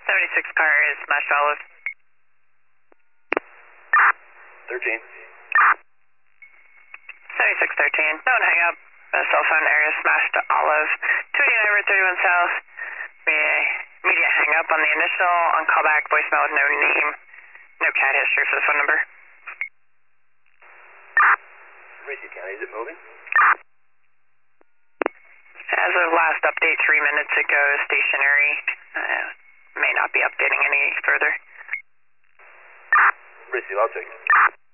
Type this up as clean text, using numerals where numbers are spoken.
76 car is smashed olive. 13. 7613, don't hang up. Cell phone area smashed to olive. 289 Route 31 South. Immediate hang up on the initial. On callback, voicemail with no name. No CAD history for the phone number. Tracy County, is it moving? As of last update 3 minutes ago, stationary. May not be updating any further. Tracy, I'll take it.